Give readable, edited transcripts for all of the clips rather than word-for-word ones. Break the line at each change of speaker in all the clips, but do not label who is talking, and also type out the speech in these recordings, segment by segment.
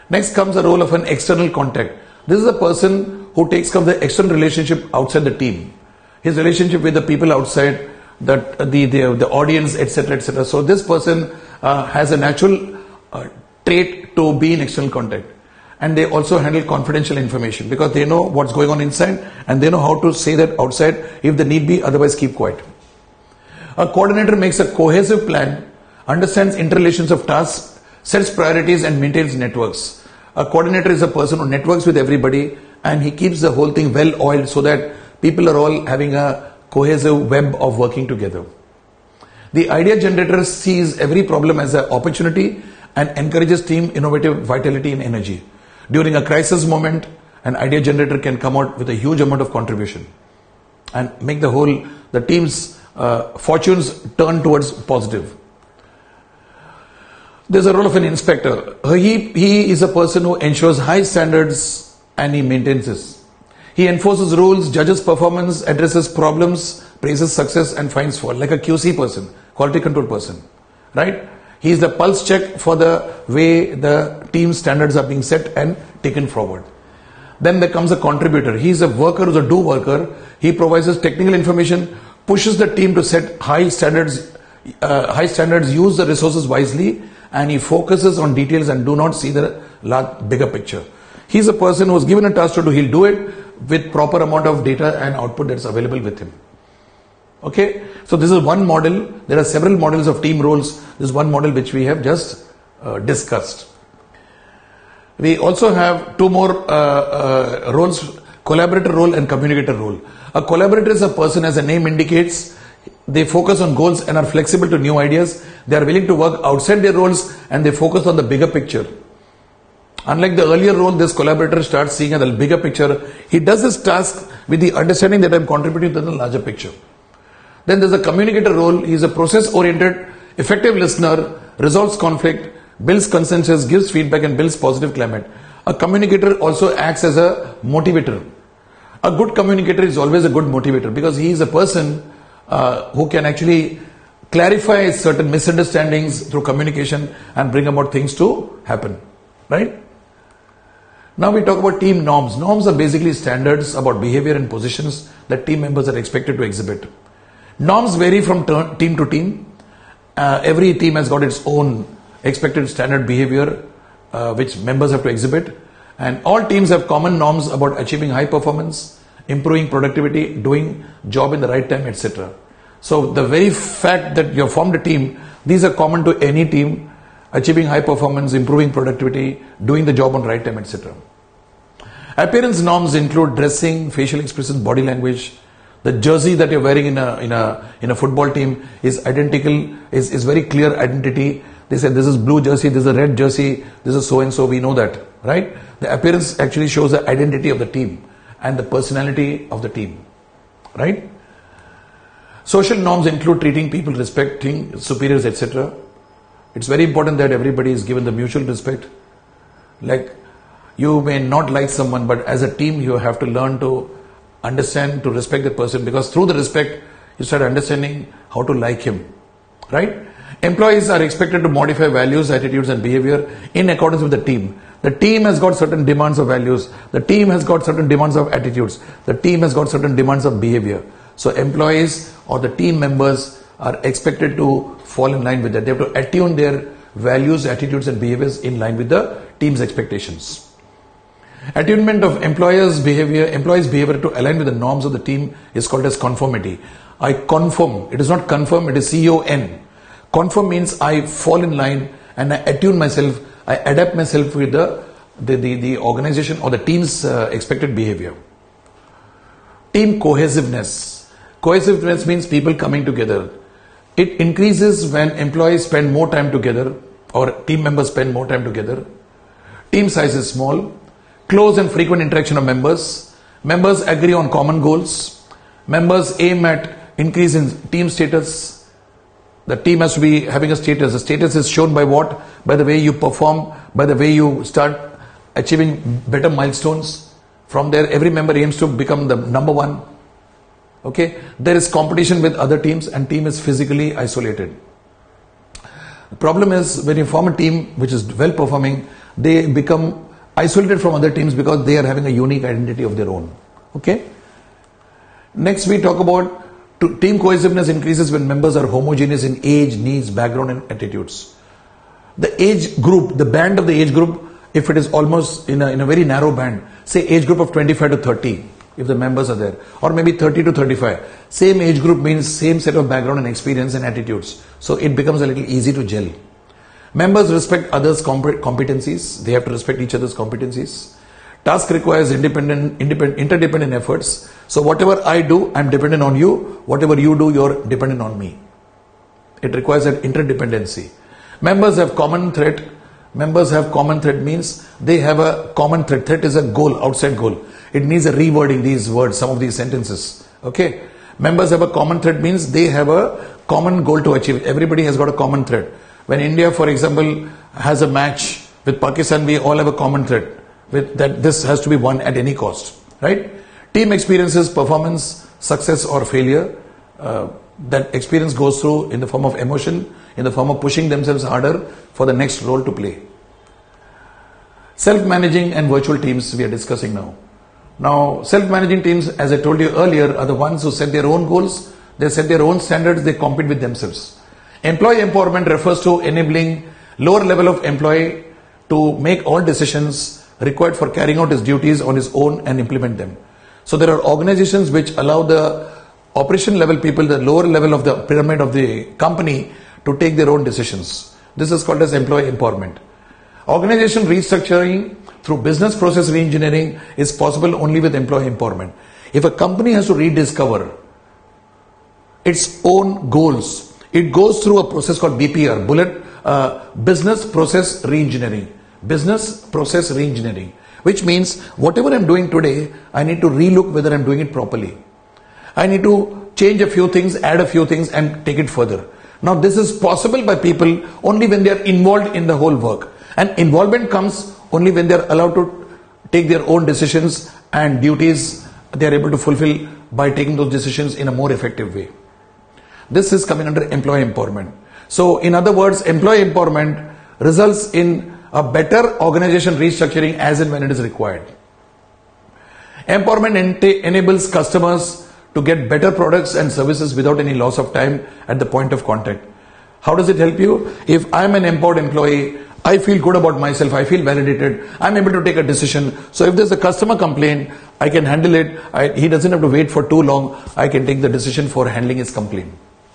Next comes the role of an external contact. This is a person who takes care of the external relationship outside the team. His relationship with the people outside, the audience, etc., etc. So this person has a natural trait to be in external contact. And they also handle confidential information because they know what's going on inside and they know how to say that outside if the need be, otherwise keep quiet. A coordinator makes a cohesive plan, understands interrelations of tasks, sets priorities and maintains networks. A coordinator is a person who networks with everybody and he keeps the whole thing well oiled so that people are all having a cohesive web of working together. The idea generator sees every problem as an opportunity and encourages team innovative vitality and energy. During a crisis moment, an idea generator can come out with a huge amount of contribution and make the team's fortunes turn towards positive. There's a role of an inspector. He is a person who ensures high standards and he maintains this. He enforces rules, judges performance, addresses problems, praises success and finds fault, like a QC person, quality control person, right? He is the pulse check for the way the team standards are being set and taken forward. Then there comes a contributor. He is a worker who's a do worker. He provides us technical information, pushes the team to set high standards, use the resources wisely, and he focuses on details and do not see the bigger picture. He's a person who is given a task to do. He'll do it with proper amount of data and output that's available with him. Okay, so this is one model. There are several models of team roles. This is one model which we have just discussed. We also have two more roles, collaborator role and communicator role. A collaborator is a person, as the name indicates, they focus on goals and are flexible to new ideas. They are willing to work outside their roles and they focus on the bigger picture. Unlike the earlier role, this collaborator starts seeing the bigger picture. He does his task with the understanding that I'm contributing to the larger picture. Then there's a communicator role. He is a process-oriented, effective listener, resolves conflict, builds consensus, gives feedback and builds positive climate. A communicator also acts as a motivator. A good communicator is always a good motivator because he is a person who can actually clarify certain misunderstandings through communication and bring about things to happen. Right? Now we talk about team norms. Norms are basically standards about behavior and positions that team members are expected to exhibit. Norms vary from team to team. Every team has got its own expected standard behavior which members have to exhibit. And all teams have common norms about achieving high performance, improving productivity, doing job in the right time, etc. So the very fact that you have formed a team, these are common to any team: achieving high performance, improving productivity, doing the job on right time, etc. Appearance norms include dressing, facial expressions, body language. The jersey that you're wearing in a football team is identical, is very clear identity. They say this is blue jersey, this is a red jersey, this is so and so. We know that, right? The appearance actually shows the identity of the team and the personality of the team, right? Social norms include treating people, respecting superiors, etc. It's very important that everybody is given the mutual respect. Like, you may not like someone, but as a team you have to learn to understand, to respect that person, because through the respect you start understanding how to like him, right? Employees are expected to modify values, attitudes and behavior in accordance with the team. The team has got certain demands of values. The team has got certain demands of attitudes. The team has got certain demands of behavior. So employees or the team members are expected to fall in line with that. They have to attune their values, attitudes and behaviors in line with the team's expectations. Attunement of employees' behavior to align with the norms of the team is called as conformity. I conform. It is not confirm, it is C-O-N. Conform means I fall in line and I attune myself, I adapt myself with the organization or the team's expected behavior. Team cohesiveness. Cohesiveness means people coming together. It increases when employees spend more time together or team members spend more time together. Team size is small. Close and frequent interaction of members. Members agree on common goals. Members aim at increase in team status. The team has to be having a status. The status is shown by what? By the way you perform, by the way you start achieving better milestones. From there, every member aims to become the number one. Okay? There is competition with other teams and team is physically isolated. The problem is when you form a team which is well performing, they become isolated from other teams because they are having a unique identity of their own. Okay. Next we talk about team cohesiveness increases when members are homogeneous in age, needs, background and attitudes. The age group, the band of the age group, if it is almost in a very narrow band, say age group of 25 to 30, if the members are there, or maybe 30 to 35, same age group means same set of background and experience and attitudes. So it becomes a little easy to gel. Members respect others' competencies. They have to respect each other's competencies. Task requires interdependent efforts. So whatever I do, I'm dependent on you. Whatever you do, you're dependent on me. It requires an interdependency. Members have common threat. Members have common threat means they have a common threat. Threat is a goal, outside goal. It needs a rewording these words, some of these sentences. Okay. Members have a common threat means they have a common goal to achieve. Everybody has got a common threat. When India, for example, has a match with Pakistan, we all have a common threat with that this has to be won at any cost, right? Team experiences performance, success or failure. That experience goes through in the form of emotion, in the form of pushing themselves harder for the next role to play. Self-managing and virtual teams we are discussing now. Now, self-managing teams, as I told you earlier, are the ones who set their own goals, they set their own standards, they compete with themselves. Employee empowerment refers to enabling lower level of employee to make all decisions required for carrying out his duties on his own and implement them. So there are organizations which allow the operation level people, the lower level of the pyramid of the company, to take their own decisions. This is called as employee empowerment. Organization restructuring through business process reengineering is possible only with employee empowerment. If a company has to rediscover its own goals, it goes through a process called BPR, business process reengineering. Business process reengineering, which means whatever I'm doing today, I need to relook whether I'm doing it properly. I need to change a few things, add a few things and take it further. Now this is possible by people only when they are involved in the whole work. And involvement comes only when they are allowed to take their own decisions and duties they are able to fulfill by taking those decisions in a more effective way. This is coming under employee empowerment. So in other words, employee empowerment results in a better organization restructuring as and when it is required. Empowerment enables customers to get better products and services without any loss of time at the point of contact. How does it help you? If I'm an empowered employee, I feel good about myself, I feel validated, I'm able to take a decision. So if there's a customer complaint, I can handle it. He doesn't have to wait for too long. I can take the decision for handling his complaint.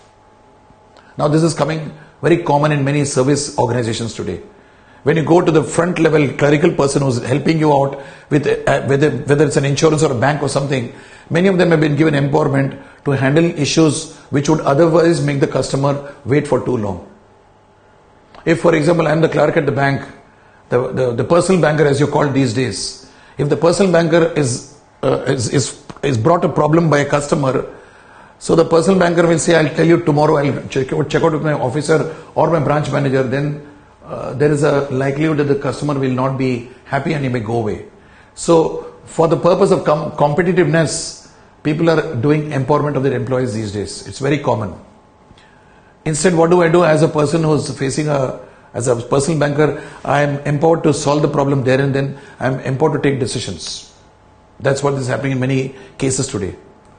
Now this is coming very common in many service organizations today. When you go to the front level clerical person who's helping you out with whether it's an insurance or a bank or something, many of them have been given empowerment to handle issues which would otherwise make the customer wait for too long. If, for example, I'm the clerk at the bank, the personal banker as you're called these days, if the personal banker is brought a problem by a customer, so the personal banker will say, I'll tell you tomorrow, I'll check out with my officer or my branch manager, then there is a likelihood that the customer will not be happy and he may go away. So for the purpose of competitiveness, people are doing empowerment of their employees these days. It's very common. Instead, what do I do as a person who's facing as a personal banker? I am empowered to solve the problem there and then. I am empowered to take decisions. That's what is happening in many cases today.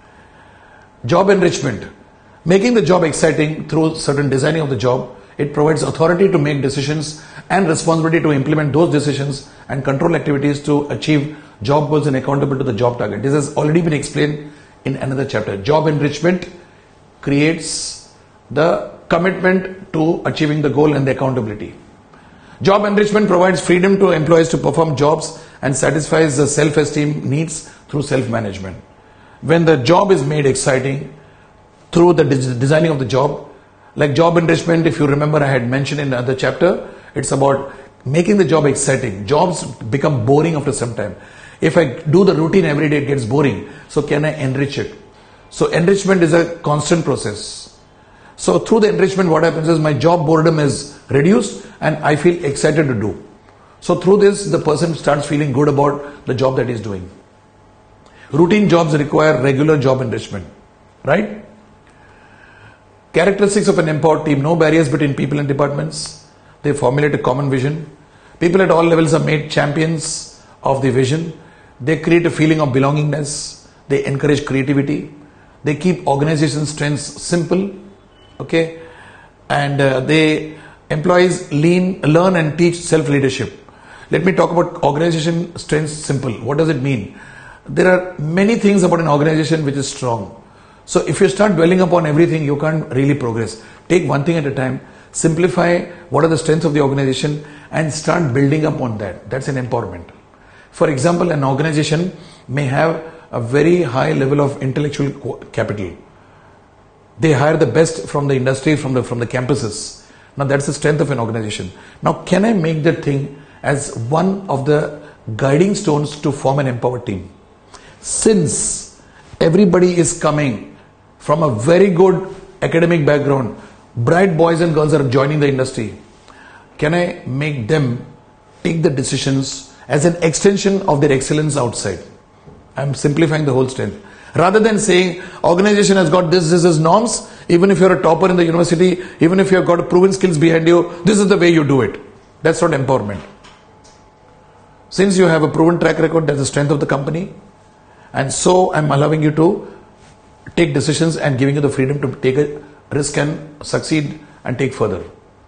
Job enrichment. Making the job exciting through certain designing of the job. It provides authority to make decisions and responsibility to implement those decisions and control activities to achieve job goals and accountable to the job target. This has already been explained in another chapter. Job enrichment creates the commitment to achieving the goal and the accountability. Job enrichment provides freedom to employees to perform jobs and satisfies the self-esteem needs through self-management. When the job is made exciting through the designing of the job, like job enrichment, if you remember I had mentioned in the other chapter, it's about making the job exciting. Jobs become boring after some time. If I do the routine every day, it gets boring. So can I enrich it? So enrichment is a constant process. So through the enrichment, what happens is my job boredom is reduced and I feel excited to do. So through this, the person starts feeling good about the job that he's doing. Routine jobs require regular job enrichment, right? Characteristics of an empowered team: no barriers between people and departments. They formulate a common vision. People at all levels are made champions of the vision. They create a feeling of belongingness. They encourage creativity. They keep organization strengths simple. Okay. And employees learn and teach self-leadership. Let me talk about organization strengths simple. What does it mean? There are many things about an organization which is strong. So if you start dwelling upon everything, you can't really progress. Take one thing at a time, simplify what are the strengths of the organization and start building up on that. That's an empowerment. For example, an organization may have a very high level of intellectual capital. They hire the best from the industry, from the campuses. Now that's the strength of an organization. Now can I make that thing as one of the guiding stones to form an empowered team? Since everybody is coming from a very good academic background, bright boys and girls are joining the industry, can I make them take the decisions as an extension of their excellence outside? I'm simplifying the whole strength. Rather than saying organization has got this is norms, even if you're a topper in the university, even if you've got proven skills behind you, this is the way you do it. That's not empowerment. Since you have a proven track record, that's the strength of the company. And so I'm allowing you to take decisions and giving you the freedom to take a risk and succeed and take further.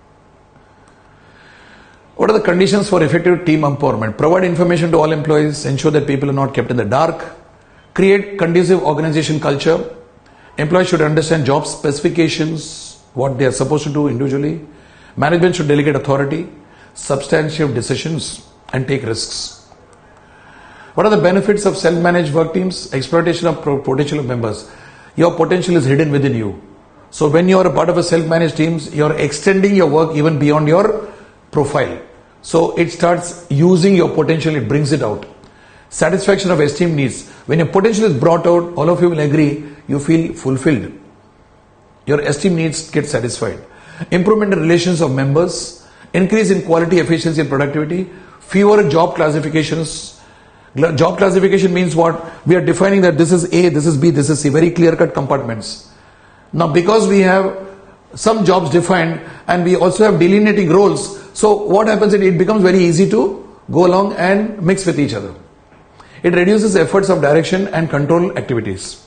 What are the conditions for effective team empowerment? Provide information to all employees, ensure that people are not kept in the dark, create conducive organization culture. Employees should understand job specifications, what they are supposed to do individually. Management should delegate authority, substantiate decisions and take risks. What are the benefits of self-managed work teams? Exploitation of potential of members. Your potential is hidden within you. So when you are a part of a self-managed teams, you are extending your work even beyond your profile. So it starts using your potential, it brings it out. Satisfaction of esteemed needs. When your potential is brought out, all of you will agree, you feel fulfilled. Your esteemed needs get satisfied. Improvement in relations of members. Increase in quality, efficiency and productivity. Fewer job classifications. Job classification means what? We are defining that this is A, this is B, this is C. Very clear-cut compartments. Now because we have some jobs defined and we also have delineating roles, so what happens is it becomes very easy to go along and mix with each other. It reduces efforts of direction and control activities.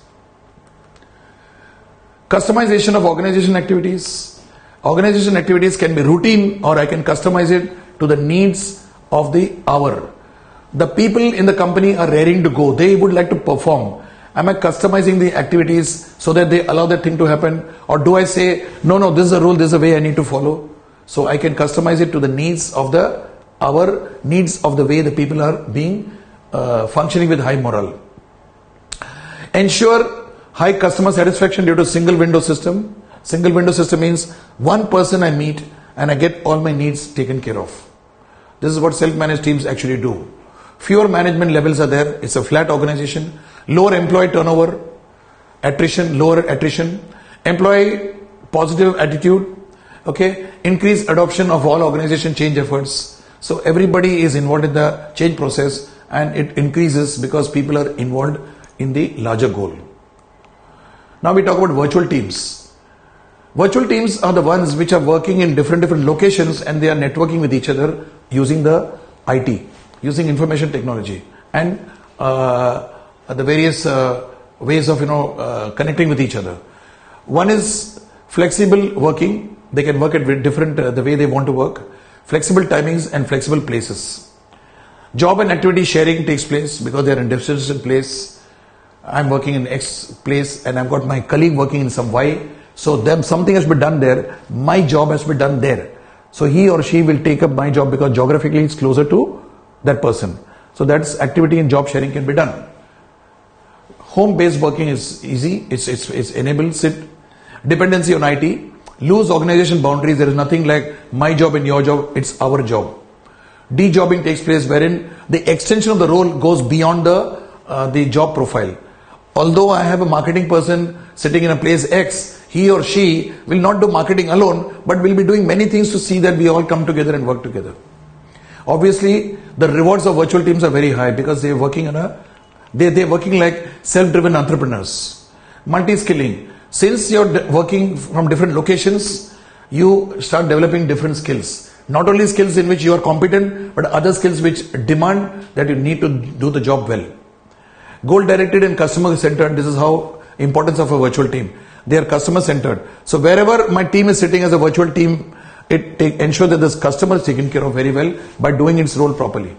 Customization of organization activities. Organization activities can be routine or I can customize it to the needs of the hour. The people in the company are raring to go. They would like to perform. Am I customizing the activities so that they allow that thing to happen? Or do I say, no, this is a rule, this is a way I need to follow. So I can customize it to the needs of the hour, needs of the way the people are being functioning with high morale. Ensure high customer satisfaction due to single window system. Single window system means one person I meet and I get all my needs taken care of. This is what self-managed teams actually do. Fewer management levels are there. It's a flat organization. Lower employee turnover, lower attrition, employee positive attitude, okay, increased adoption of all organization change efforts. So everybody is involved in the change process and it increases because people are involved in the larger goal. Now we talk about virtual teams. Virtual teams are the ones which are working in different locations and they are networking with each other using the IT, using information technology and the various ways of connecting with each other. One is flexible working. They can work at different the way they want to work. Flexible timings and flexible places. Job and activity sharing takes place because they are in different place. I'm working in X place and I've got my colleague working in some Y. So something has to be done there. My job has to be done there. So he or she will take up my job because geographically it's closer to that person. So that's activity and job sharing can be done. Home-based working is easy. It's enables it. Dependency on IT. Loose organization boundaries. There is nothing like my job and your job. It's our job. De-jobbing takes place wherein the extension of the role goes beyond the job profile. Although I have a marketing person sitting in a place X, he or she will not do marketing alone, but will be doing many things to see that we all come together and work together. Obviously, the rewards of virtual teams are very high because they're working they're working like self-driven entrepreneurs. Multi-skilling. Since you're working from different locations, you start developing different skills. Not only skills in which you are competent, but other skills which demand that you need to do the job well. Goal directed and customer centered. This is how importance of a virtual team. They are customer centered. So wherever my team is sitting as a virtual team, it ensures that this customer is taken care of very well by doing its role properly.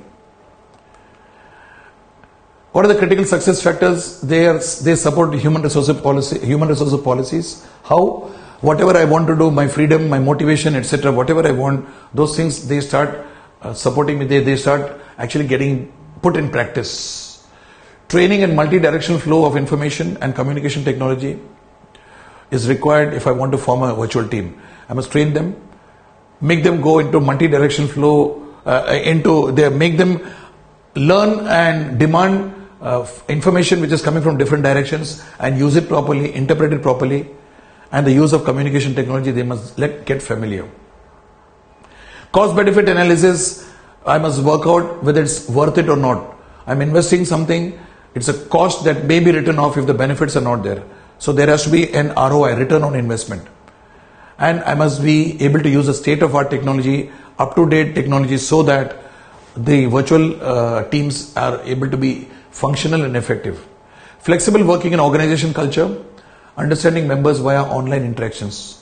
What are the critical success factors? They support human resource policies. How? Whatever I want to do, my freedom, my motivation, etc., whatever I want, those things they start supporting me. They start actually getting put in practice. Training and multi-directional flow of information and communication technology is required if I want to form a virtual team. I must train them, make them go into multi-directional flow, make them learn and demand information which is coming from different directions and use it properly, interpret it properly, and the use of communication technology they must get familiar. Cost benefit analysis, I must work out whether it's worth it or not. I'm investing something, it's a cost that may be written off if the benefits are not there. So there has to be an ROI, return on investment. And I must be able to use a state-of-art technology, up-to-date technology, so that the virtual teams are able to be functional and effective. Flexible working and organization culture, understanding members via online interactions.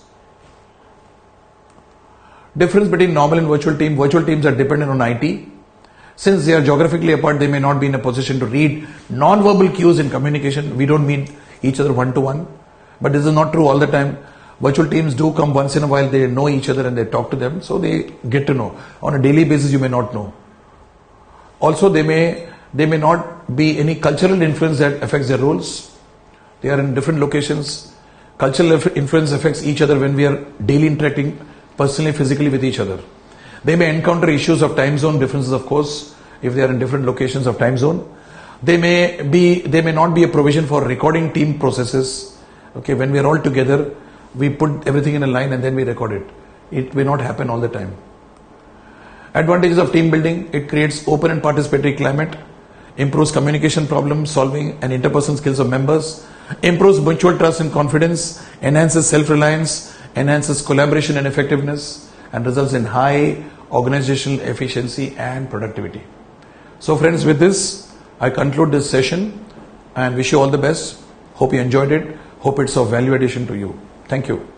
Difference between normal and virtual team. Virtual teams are dependent on IT. Since they are geographically apart, they may not be in a position to read non-verbal cues in communication. We don't meet each other one-to-one. But this is not true all the time. Virtual teams do come once in a while. They know each other and they talk to them. So they get to know. On a daily basis, you may not know. Also, they may not be any cultural influence that affects their roles. They are in different locations. Cultural influence affects each other when we are daily interacting personally, physically with each other. They may encounter issues of time zone differences, of course, if they are in different locations of time zone. There may not be a provision for recording team processes. Okay, when we are all together, we put everything in a line and then we record it. It may not happen all the time. Advantages of team building: it creates open and participatory climate, improves communication problem solving and interpersonal skills of members, improves mutual trust and confidence, enhances self-reliance, enhances collaboration and effectiveness, and results in high organizational efficiency and productivity. So friends, with this, I conclude this session and wish you all the best. Hope you enjoyed it. Hope it's of value addition to you. Thank you.